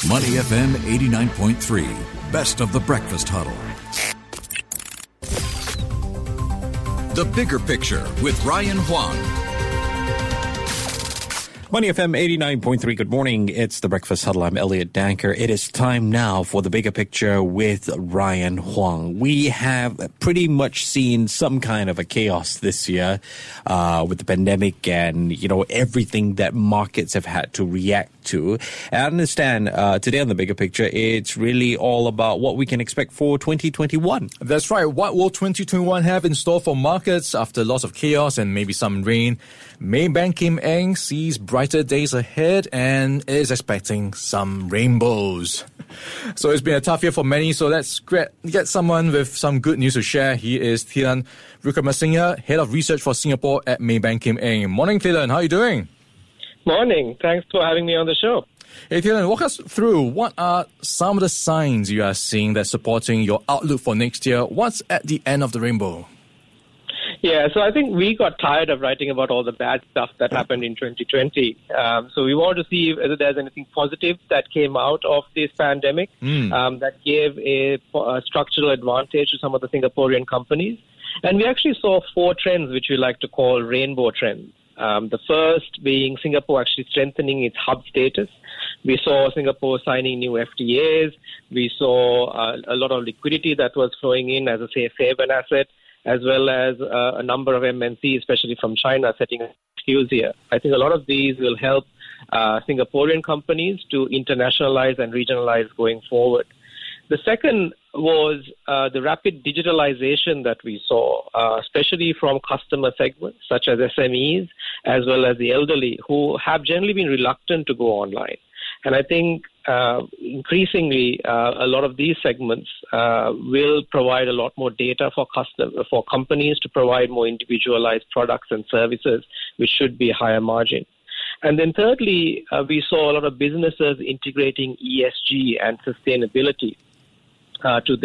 Money FM 89.3, best of the breakfast huddle. The Bigger Picture with Ryan Huang. Money FM 89.3, good morning. It's the Breakfast Huddle. I'm Elliot Danker. It is time now for the Bigger Picture with Ryan Huang. We have pretty much seen some kind of a chaos this year with the pandemic and, everything that markets have had to react to. And I understand today on the Bigger Picture, it's really all about what we can expect for 2021. That's right. What will 2021 have in store for markets after lots of chaos and maybe some rain? Maybank Kim Eng sees brighter days ahead and is expecting some rainbows. So it's been a tough year for many, so let's get someone with some good news to share. He is Thilan Wickramasinghe, Head of Research for Singapore at Maybank Kim Eng. Morning, Thilan. How are you doing? Morning. Thanks for having me on the show. Hey, Thilan, walk us through what are some of the signs you are seeing that's supporting your outlook for next year? What's at the end of the rainbow? Yeah, so I think we got tired of writing about all the bad stuff that happened in 2020. So we want to see whether there's anything positive that came out of this pandemic that gave a structural advantage to some of the Singaporean companies. And we actually saw 4 trends which we like to call rainbow trends. The first being Singapore actually strengthening its hub status. We saw Singapore signing new FTAs. We saw a lot of liquidity that was flowing in as a safe haven asset, as well as a number of MNCs, especially from China, setting up HQs here. I think a lot of these will help Singaporean companies to internationalize and regionalize going forward. The second was the rapid digitalization that we saw, especially from customer segments such as SMEs, as well as the elderly, who have generally been reluctant to go online. And I think increasingly a lot of these segments will provide a lot more data for companies to provide more individualized products and services, which should be higher margin. And then thirdly, we saw a lot of businesses integrating ESG and sustainability to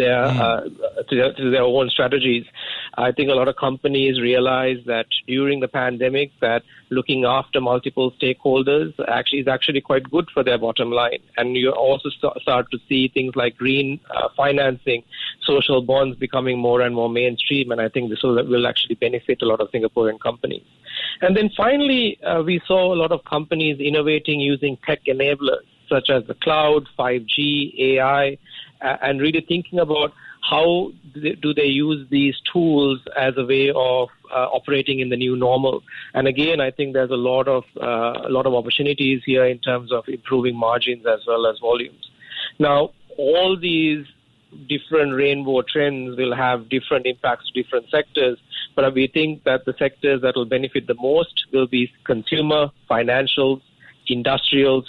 their own strategies. I think a lot of companies realize that during the pandemic that looking after multiple stakeholders is actually quite good for their bottom line. And you also start to see things like green financing, social bonds becoming more and more mainstream. And I think this will actually benefit a lot of Singaporean companies. And then finally, we saw a lot of companies innovating using tech enablers such as the cloud, 5G, AI, and really thinking about how do they use these tools as a way of operating in the new normal. And again, I think there's a lot of opportunities here in terms of improving margins as well as volumes. Now, all these different rainbow trends will have different impacts to different sectors, but we think that the sectors that will benefit the most will be consumer, financials, industrials,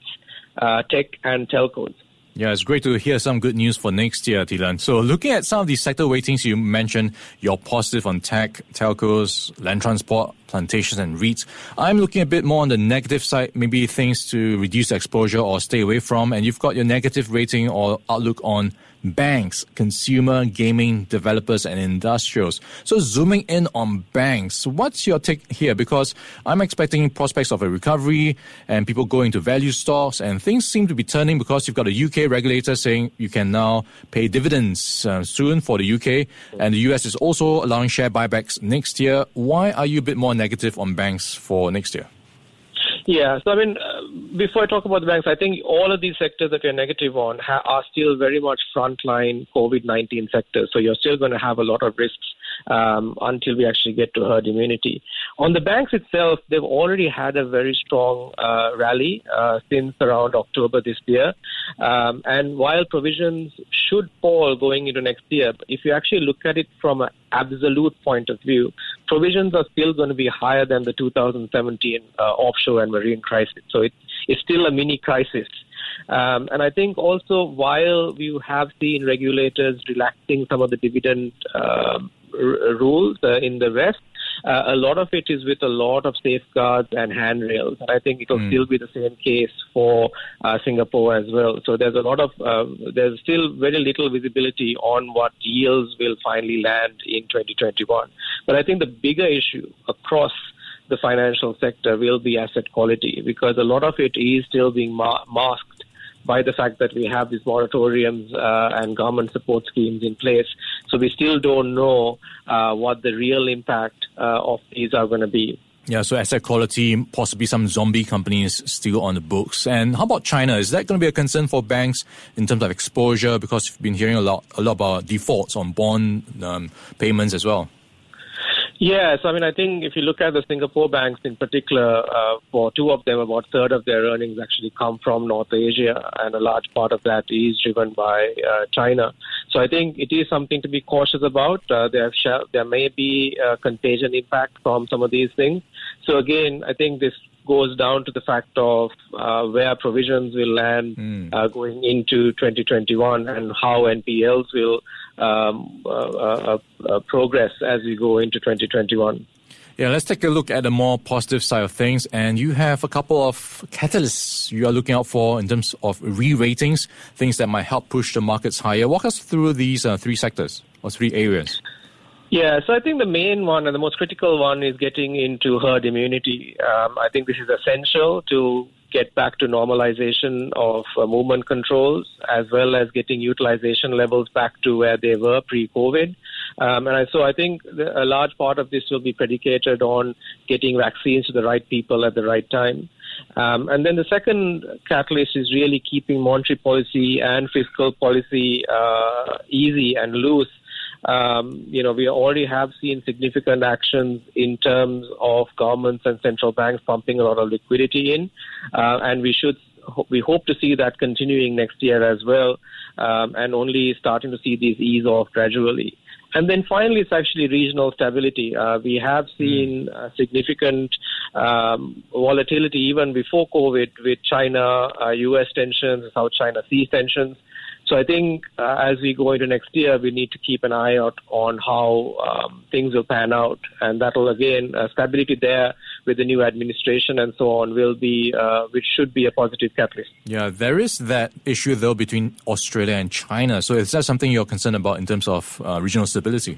REITs, tech, and telcos. Yeah, it's great to hear some good news for next year, Thilan. So looking at some of these sector weightings, you mentioned you're positive on tech, telcos, land transport, plantations and REITs. I'm looking a bit more on the negative side, maybe things to reduce exposure or stay away from. And you've got your negative rating or outlook on banks, consumer, gaming, developers and industrials. So zooming in on banks, what's your take here? Because I'm expecting prospects of a recovery and people going to value stocks, and things seem to be turning because you've got a UK regulator saying you can now pay dividends soon for the UK, and the US is also allowing share buybacks next year. Why are you a bit more negative on banks for next year? Yeah, so before I talk about the banks, I think all of these sectors that you're negative on are still very much frontline COVID-19 sectors. So you're still going to have a lot of risks until we actually get to herd immunity. On the banks itself, they've already had a very strong rally since around October this year. And while provisions should fall going into next year, if you actually look at it from an absolute point of view, provisions are still going to be higher than the 2017 offshore and marine crisis. So it's still a mini crisis. And I think also while we have seen regulators relaxing some of the dividend rules in the West, a lot of it is with a lot of safeguards and handrails. And I think it will still be the same case for Singapore as well. So there's there's still very little visibility on what yields will finally land in 2021. But I think the bigger issue across the financial sector will be asset quality, because a lot of it is still being masked by the fact that we have these moratoriums and government support schemes in place. So we still don't know what the real impact of these are going to be. Yeah, so asset quality, possibly some zombie companies still on the books. And how about China? Is that going to be a concern for banks in terms of exposure? Because we've been hearing a lot about defaults on bond payments as well. Yes, I think if you look at the Singapore banks in particular, for two of them, about a third of their earnings actually come from North Asia, and a large part of that is driven by China. So I think it is something to be cautious about. There may be a contagion impact from some of these things. So again, I think this goes down to the fact of where provisions will land going into 2021 and how NPLs will progress as we go into 2021. Yeah, let's take a look at the more positive side of things. And you have a couple of catalysts you are looking out for in terms of re-ratings, things that might help push the markets higher. Walk us through these three sectors or three areas. Yeah, so I think the main one and the most critical one is getting into herd immunity. I think this is essential to get back to normalization of movement controls, as well as getting utilization levels back to where they were pre-COVID. So I think a large part of this will be predicated on getting vaccines to the right people at the right time. And then the second catalyst is really keeping monetary policy and fiscal policy easy and loose. We already have seen significant actions in terms of governments and central banks pumping a lot of liquidity in, and we hope to see that continuing next year as well, and only starting to see these ease off gradually. And then finally, it's actually regional stability. We have seen significant volatility even before COVID with China, U.S. tensions, South China Sea tensions. So I think as we go into next year, we need to keep an eye out on how things will pan out. And that will, again, stability there with the new administration and so on will be, which should be a positive catalyst. Yeah, there is that issue, though, between Australia and China. So is that something you're concerned about in terms of regional stability?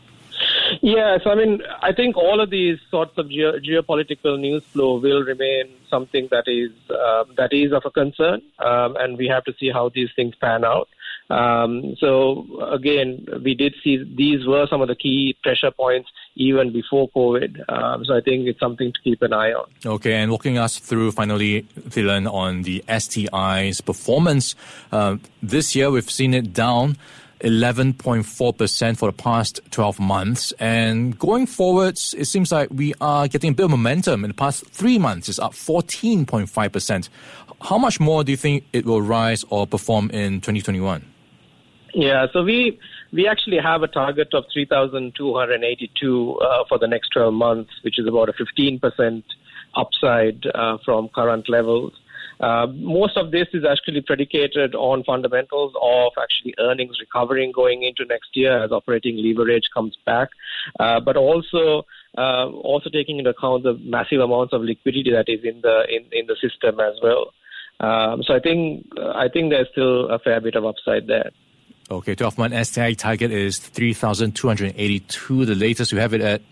Yes, I think all of these sorts of geopolitical news flow will remain something that is of a concern, and we have to see how these things pan out. So again, we did see these were some of the key pressure points even before COVID. So I think it's something to keep an eye on. Okay, and walking us through finally, Thilan, on the STI's performance. This year we've seen it down 11.4% for the past 12 months. And going forwards, it seems like we are getting a bit of momentum. In the past 3 months, it's up 14.5%. How much more do you think it will rise or perform in 2021? Yeah, so we actually have a target of 3,282 for the next 12 months, which is about a 15% upside from current levels. Most of this is actually predicated on fundamentals of actually earnings recovering going into next year as operating leverage comes back, but also taking into account the massive amounts of liquidity that is in the system as well. So I think there's still a fair bit of upside there. Okay, 12-month STI target is 3,282. The latest, we have it at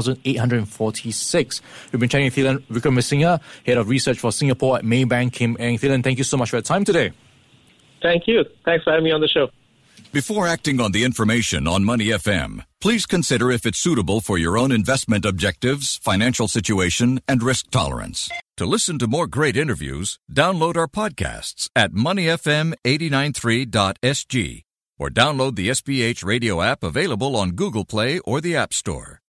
2,846. We've been chatting with Thilan Wickramasinghe, Head of Research for Singapore at Maybank Kim Eng. Thilan, thank you so much for your time today. Thank you. Thanks for having me on the show. Before acting on the information on Money FM, please consider if it's suitable for your own investment objectives, financial situation, and risk tolerance. To listen to more great interviews, download our podcasts at moneyfm893.sg or download the SPH radio app available on Google Play or the App Store.